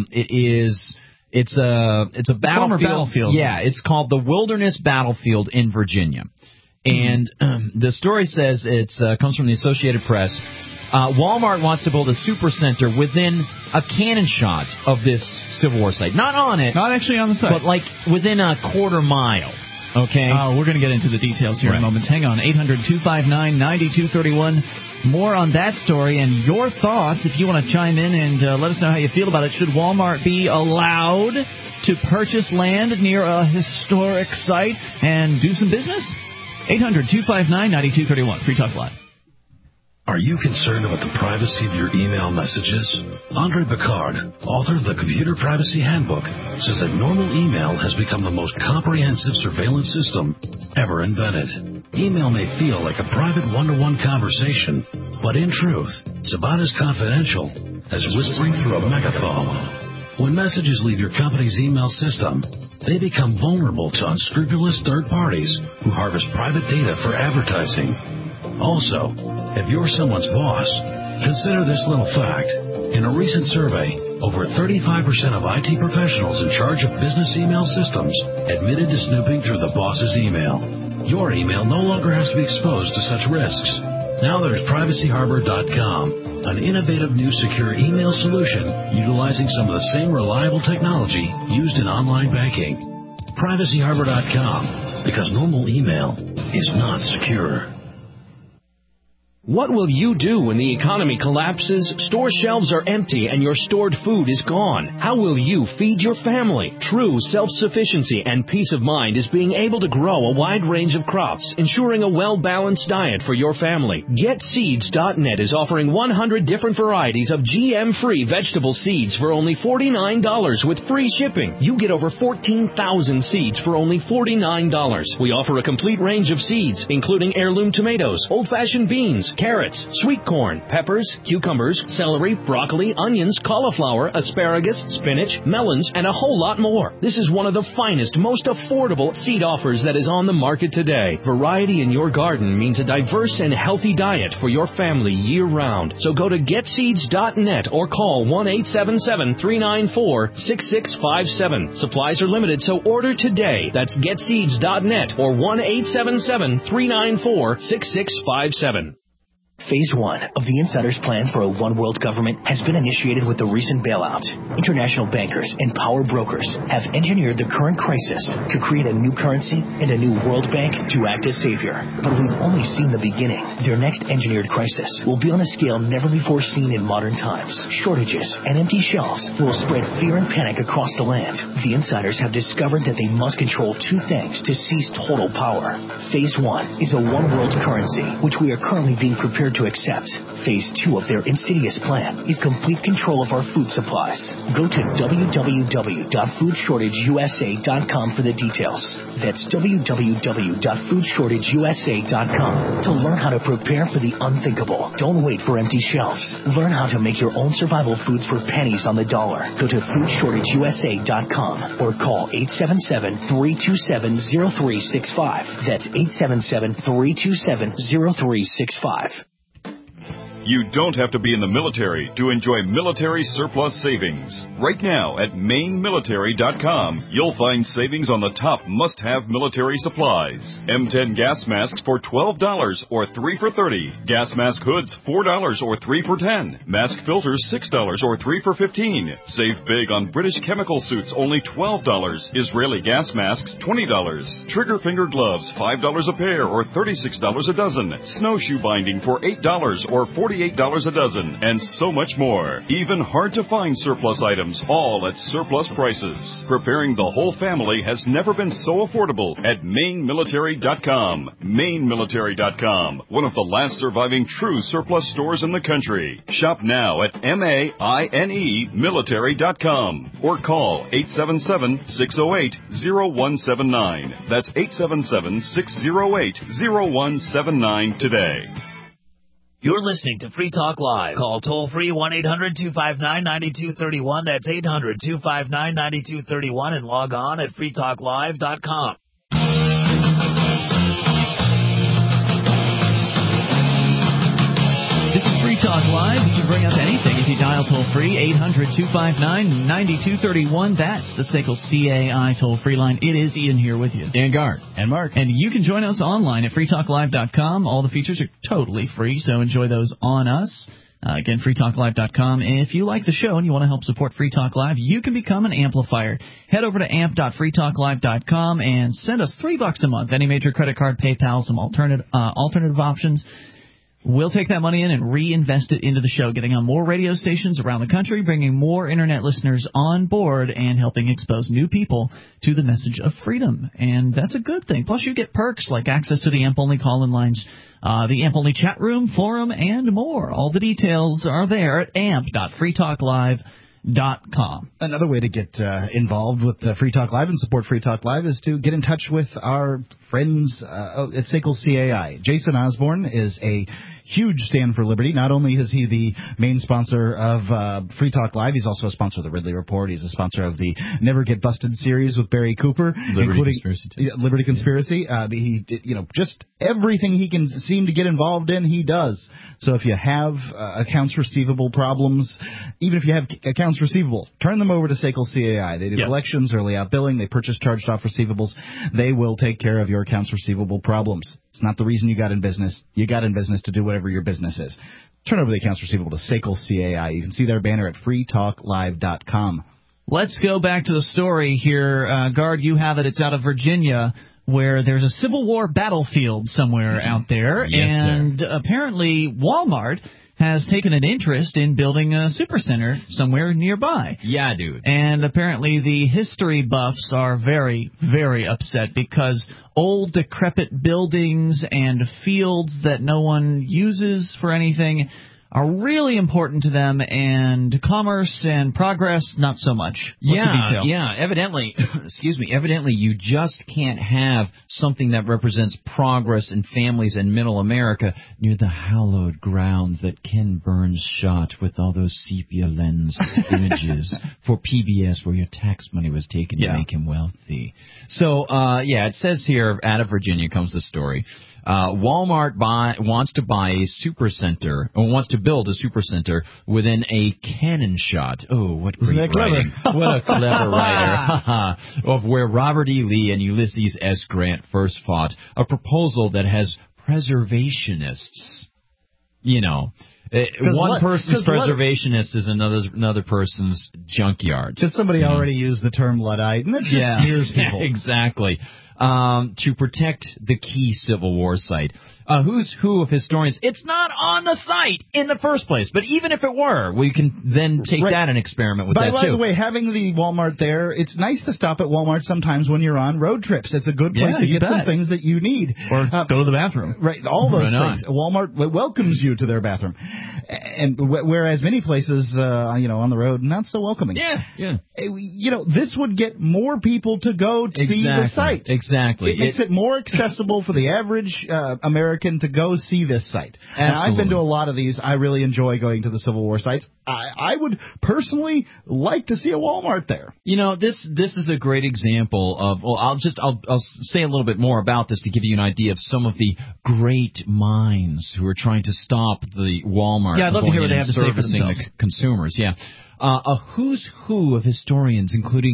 It's a battlefield. Yeah, it's called the Wilderness Battlefield in Virginia. And the story says it comes from the Associated Press. Walmart wants to build a supercenter within a cannon shot of this Civil War site. Not on it. Not actually on the site. But like within a quarter mile. Okay? We're going to get into the details here in moments. Hang on. 800-259-9231. More on that story and your thoughts if you want to chime in and let us know how you feel about it. Should Walmart be allowed to purchase land near a historic site and do some business? 800-259-9231. Free Talk Live. Are you concerned about the privacy of your email messages? Andre Picard, author of the Computer Privacy Handbook, says that normal email has become the most comprehensive surveillance system ever invented. Email may feel like a private one-to-one conversation, but in truth, it's about as confidential as whispering through a megaphone. When messages leave your company's email system, they become vulnerable to unscrupulous third parties who harvest private data for advertising. Also, if you're someone's boss, consider this little fact. In a recent survey, over 35% of IT professionals in charge of business email systems admitted to snooping through the boss's email. Your email no longer has to be exposed to such risks. Now there's PrivacyHarbor.com, an innovative new secure email solution utilizing some of the same reliable technology used in online banking. PrivacyHarbor.com, because normal email is not secure. What will you do when the economy collapses, store shelves are empty, and your stored food is gone? How will you feed your family? True self-sufficiency and peace of mind is being able to grow a wide range of crops, ensuring a well-balanced diet for your family. GetSeeds.net is offering 100 different varieties of GM-free vegetable seeds for only $49 with free shipping. You get over 14,000 seeds for only $49. We offer a complete range of seeds, including heirloom tomatoes, old-fashioned beans, potatoes, carrots, sweet corn, peppers, cucumbers, celery, broccoli, onions, cauliflower, asparagus, spinach, melons, and a whole lot more. This is one of the finest, most affordable seed offers that is on the market today. Variety in your garden means a diverse and healthy diet for your family year-round. So go to getseeds.net or call 1-877-394-6657. Supplies are limited, so order today. That's getseeds.net or 1-877-394-6657. Phase 1 of the Insider's plan for a one-world government has been initiated with the recent bailout. International bankers and power brokers have engineered the current crisis to create a new currency and a new world bank to act as savior. But we've only seen the beginning. Their next engineered crisis will be on a scale never before seen in modern times. Shortages and empty shelves will spread fear and panic across the land. The Insiders have discovered that they must control two things to seize total power. Phase 1 is a one-world currency, which we are currently being prepared to accept. Phase 2 of their insidious plan is complete control of our food supplies. Go to www.foodshortageusa.com for the details. That's www.foodshortageusa.com to learn how to prepare for the unthinkable. Don't wait for empty shelves. Learn how to make your own survival foods for pennies on the dollar. Go to foodshortageusa.com or call 877-327-0365. That's 877-327-0365. You don't have to be in the military to enjoy military surplus savings. Right now at MaineMilitary.com, you'll find savings on the top must-have military supplies. M10 gas masks for $12 or 3 for $30. Gas mask hoods $4 or 3 for $10. Mask filters $6 or 3 for $15. Save big on British chemical suits, only $12. Israeli gas masks $20. Trigger finger gloves $5 a pair or $36 a dozen. Snowshoe binding for $8 or $48 a dozen, and so much more. Even hard-to-find surplus items, all at surplus prices. Preparing the whole family has never been so affordable at MaineMilitary.com. MaineMilitary.com, one of the last surviving true surplus stores in the country. Shop now at MAINE Military.com or call 877-608-0179. That's 877-608-0179 today. You're listening to Free Talk Live. Call toll-free 1-800-259-9231. That's 800-259-9231 and log on at freetalklive.com. This is Free Talk Live. You can bring up anything if you dial toll-free, 800-259-9231. That's the SACL CAI toll-free line. It is Ian here with you. Dan Gard. And Mark. And you can join us online at freetalklive.com. All the features are totally free, so enjoy those on us. Again, freetalklive.com. And if you like the show and you want to help support Free Talk Live, you can become an amplifier. Head over to amp.freetalklive.com and send us $3 a month. Any major credit card, PayPal, some alternative options. We'll take that money in and reinvest it into the show, getting on more radio stations around the country, bringing more Internet listeners on board, and helping expose new people to the message of freedom. And that's a good thing. Plus, you get perks like access to the AMP-only call-in lines, the AMP-only chat room, forum, and more. All the details are there at amp.freetalklive.com. Another way to get involved with Free Talk Live and support Free Talk Live is to get in touch with our friends at SACL CAI. Jason Osborne is a huge stand for liberty. Not only is he the main sponsor of Free Talk Live, he's also a sponsor of the Ridley Report. He's a sponsor of the Never Get Busted series with Barry Cooper, Liberty Conspiracy. He did, just everything he can seem to get involved in, he does. So if you have accounts receivable problems, even if you have accounts receivable, turn them over to SACL CAI. They do collections, early out billing, they purchase charged off receivables. They will take care of your accounts receivable problems. It's not the reason you got in business. You got in business to do whatever your business is. Turn over the accounts receivable to SACL CAI. You can see their banner at freetalklive.com. Let's go back to the story here. Gard, you have it. It's out of Virginia, where there's a Civil War battlefield somewhere out there. Yes, and apparently Walmart has taken an interest in building a supercenter somewhere nearby. Yeah, dude. And apparently the history buffs are very, very upset because old, decrepit buildings and fields that no one uses for anything are really important to them, and commerce and progress, not so much. What's the detail? Yeah. Evidently, evidently you just can't have something that represents progress in families in Middle America near the hallowed grounds that Ken Burns shot with all those sepia lens images for PBS, where your tax money was taken to make him wealthy. So, it says here, out of Virginia comes the story. Walmart wants to buy a supercenter, or wants to build a supercenter within a cannon shot. Oh, what great writing! What a clever writer! Of where Robert E. Lee and Ulysses S. Grant first fought. A proposal that has preservationists. You know, one person's preservationist is another person's junkyard. Because somebody already used the term Luddite, and that just smears people. Exactly. To protect the key Civil War site. Who's who of historians? It's not on the site in the first place, but even if it were, we can then take that and experiment with that, too. By the way, having the Walmart there, it's nice to stop at Walmart sometimes when you're on road trips. It's a good place to get some things that you need. Or go to the bathroom. Right, all those things. Walmart welcomes you to their bathroom. And whereas many places, on the road, not so welcoming. Yeah. This would get more people to go to see the site. Exactly. It makes it more accessible for the average American to go see this site. Absolutely. And I've been to a lot of these. I really enjoy going to the Civil War sites. I would personally like to see a Walmart there. This is a great example of. Well, I'll say a little bit more about this to give you an idea of some of the great minds who are trying to stop the Walmart. Yeah, I'd love to hear what they have to say for themselves. The consumers. Yeah, a who's who of historians, including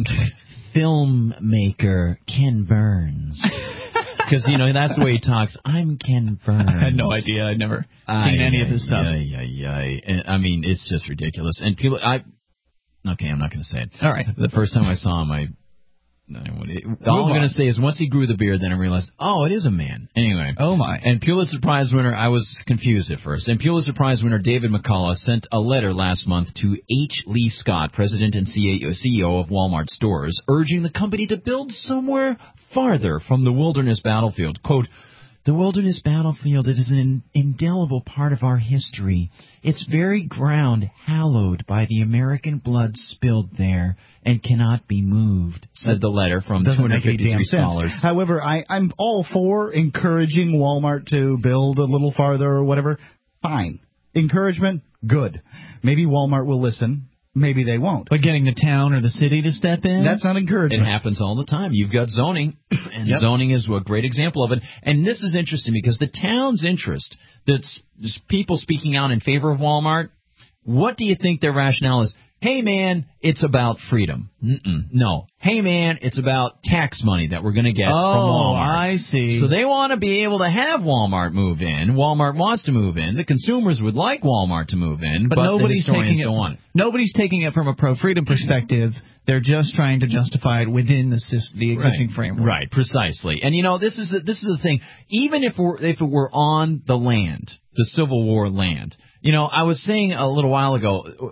filmmaker Ken Burns. Because, that's the way he talks. I'm Ken Burns. I had no idea. I'd never seen any of his stuff. And, I mean, it's just ridiculous. And people, okay, I'm not going to say it. All right. The first time I saw him, all I'm going to say is once he grew the beard, then I realized, it is a man. Anyway. Oh, my. And Pulitzer Prize winner, I was confused at first. And Pulitzer Prize winner David McCullough sent a letter last month to H. Lee Scott, president and CEO of Walmart stores, urging the company to build somewhere farther from the wilderness battlefield. Quote, "The wilderness battlefield is an indelible part of our history. Its very ground hallowed by the American blood spilled there and cannot be moved," said the letter from 253 scholars. However, I'm all for encouraging Walmart to build a little farther or whatever. Fine. Encouragement, good. Maybe Walmart will listen. Maybe they won't. But getting the town or the city to step in? That's not encouragement. It happens all the time. You've got zoning, and zoning is a great example of it. And this is interesting because the town's interest, that's people speaking out in favor of Walmart, what do you think their rationale is? Hey, man, it's about freedom. No. Hey, man, it's about tax money that we're going to get from Walmart. I see. So they want to be able to have Walmart move in. Walmart wants to move in. The consumers would like Walmart to move in, but nobody's taking it. Nobody's taking it from a pro-freedom perspective. They're just trying to justify it within the existing framework. Right, precisely. And this is the thing. Even if it were on the land, the Civil War land, I was saying a little while ago.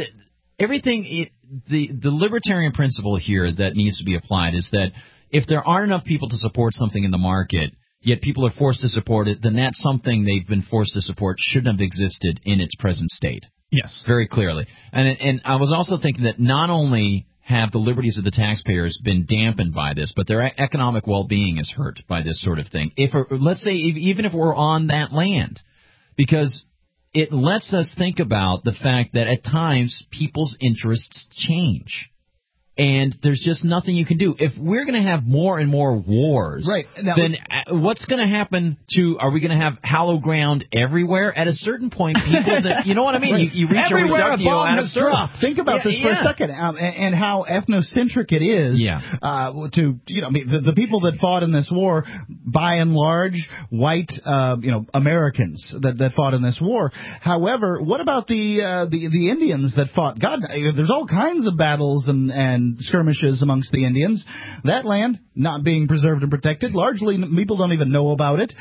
The libertarian principle here that needs to be applied is that if there aren't enough people to support something in the market, yet people are forced to support it, then that something they've been forced to support shouldn't have existed in its present state. Yes. Very clearly. And I was also thinking that not only have the liberties of the taxpayers been dampened by this, but their economic well-being is hurt by this sort of thing. Let's say even if we're on that land, because it lets us think about the fact that at times people's interests change. And there's just nothing you can do. If we're going to have more and more wars, then what's going to happen are we going to have hollow ground everywhere? At a certain point, you know what I mean? You reach a reductio ad absurdum. Think about this for a second, and how ethnocentric it is to, the people that fought in this war, by and large, white, Americans that fought in this war. However, what about the Indians that fought? God, there's all kinds of battles and and skirmishes amongst the Indians. That land not being preserved and protected. Largely, people don't even know about it.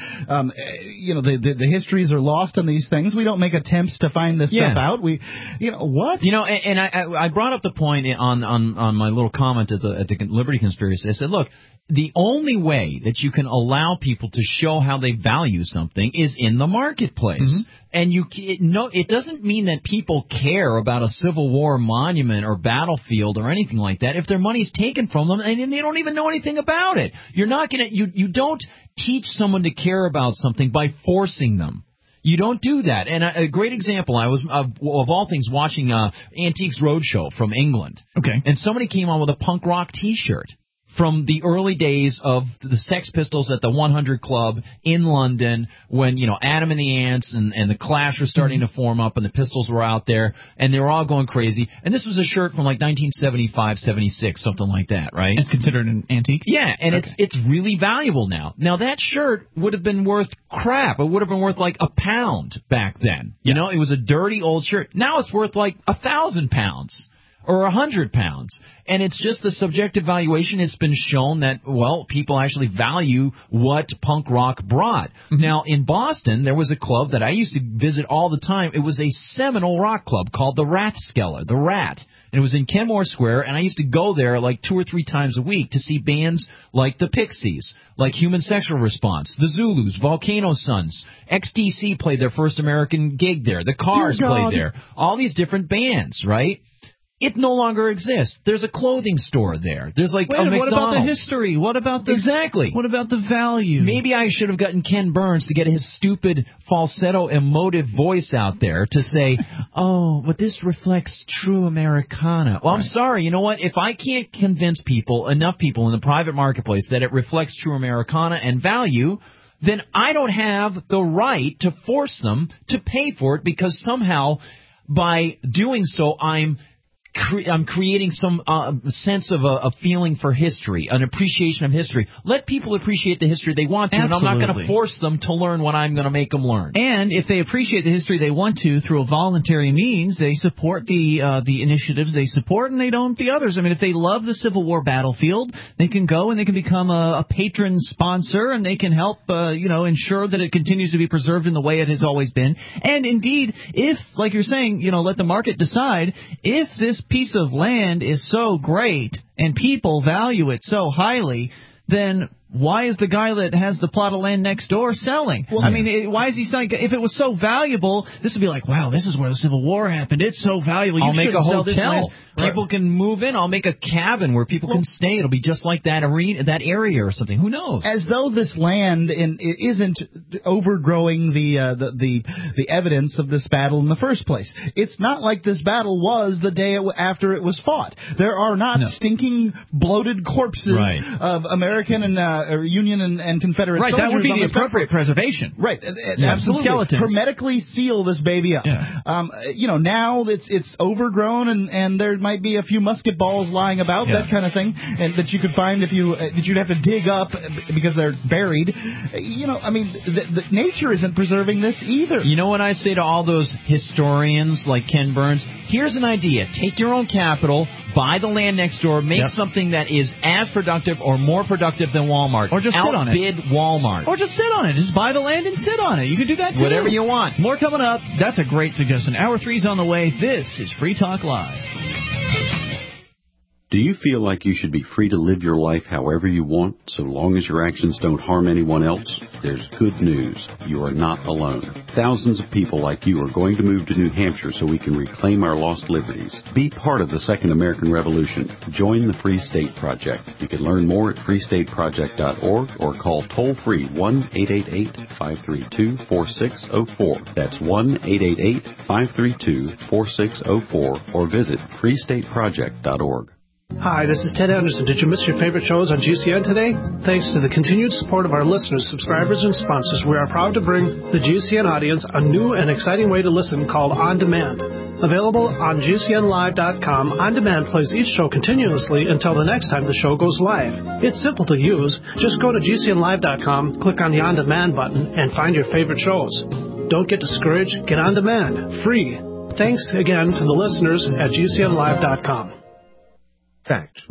The histories are lost on these things. We don't make attempts to find this stuff out. And I brought up the point on my little comment at the Liberty Conspiracy. I said, look, the only way that you can allow people to show how they value something is in the marketplace. Mm-hmm. And it doesn't mean that people care about a Civil War monument or battlefield or anything like that if their money's taken from them and they don't even know anything about it. You're not going to you don't teach someone to care about something by forcing them. You don't do that. And a great example, I was, of all things, watching Antiques Roadshow from England. Okay. And somebody came on with a punk rock T-shirt from the early days of the Sex Pistols at the 100 Club in London when, Adam and the Ants and the Clash were starting to form up and the Pistols were out there and they were all going crazy. And this was a shirt from like 1975, 76, something like that, right? It's considered an antique? Yeah, and it's really valuable now. Now, that shirt would have been worth crap. It would have been worth like £1 back then. You know, it was a dirty old shirt. Now it's worth like £1,000 or £100. And it's just the subjective valuation. It's been shown that, well, people actually value what punk rock brought. Mm-hmm. Now, in Boston, there was a club that I used to visit all the time. It was a seminal rock club called the Rathskeller, the Rat. And it was in Kenmore Square, and I used to go there like 2 or 3 times a week to see bands like the Pixies, like Human Sexual Response, the Zulus, Volcano Suns. XTC played their first American gig there. The Cars played there. All these different bands, right? It no longer exists. There's a clothing store there. There's like a McDonald's. What about the history? What about the What about the value? Maybe I should have gotten Ken Burns to get his stupid falsetto emotive voice out there to say, "Oh, but this reflects true Americana." Well, I'm sorry. You know what? If I can't convince enough people in the private marketplace that it reflects true Americana and value, then I don't have the right to force them to pay for it because somehow by doing so I'm creating some sense of a feeling for history, an appreciation of history. Let people appreciate the history they want to, Absolutely. And I'm not going to force them to learn what I'm going to make them learn. And if they appreciate the history they want to through a voluntary means, they support the initiatives they support, and they don't the others. I mean, if they love the Civil War battlefield, they can go and they can become a patron sponsor, and they can help ensure that it continues to be preserved in the way it has always been. And indeed, if, like you're saying, let the market decide, if this piece of land is so great and people value it so highly, then why is the guy that has the plot of land next door selling? Well, why is he selling? If it was so valuable, this would be like, wow, this is where the Civil War happened. It's so valuable. I'll make a hotel. People can move in. I'll make a cabin where people can stay. It'll be just like that area or something. Who knows? As though this land isn't overgrowing the evidence of this battle in the first place. It's not like this battle was the day after it was fought. There are not stinking, bloated corpses of American and Union and Confederate soldiers. That would be the appropriate preservation. Right. Absolutely. Skeletons. Hermetically seal this baby up. Yeah. Now it's overgrown and there might be a few musket balls lying about, that kind of thing, and that you could find that you'd have to dig up because they're buried. The nature isn't preserving this either. You know what I say to all those historians like Ken Burns? Here's an idea. Take your own capital, buy the land next door, make something that is as productive or more productive than Walmart. Or just sit on it. Outbid Walmart. Or just sit on it. Just buy the land and sit on it. You can do that too. Whatever you want. More coming up. That's a great suggestion. Hour 3's on the way. This is Free Talk Live. Do you feel like you should be free to live your life however you want, so long as your actions don't harm anyone else? There's good news. You are not alone. Thousands of people like you are going to move to New Hampshire so we can reclaim our lost liberties. Be part of the Second American Revolution. Join the Free State Project. You can learn more at freestateproject.org or call toll-free 1-888-532-4604. That's 1-888-532-4604 or visit freestateproject.org. Hi, this is Ted Anderson. Did you miss your favorite shows on GCN today? Thanks to the continued support of our listeners, subscribers, and sponsors, we are proud to bring the GCN audience a new and exciting way to listen called On Demand. Available on GCNlive.com, On Demand plays each show continuously until the next time the show goes live. It's simple to use. Just go to GCNlive.com, click on the On Demand button, and find your favorite shows. Don't get discouraged. Get On Demand. Free. Thanks again to the listeners at GCNlive.com. Fact.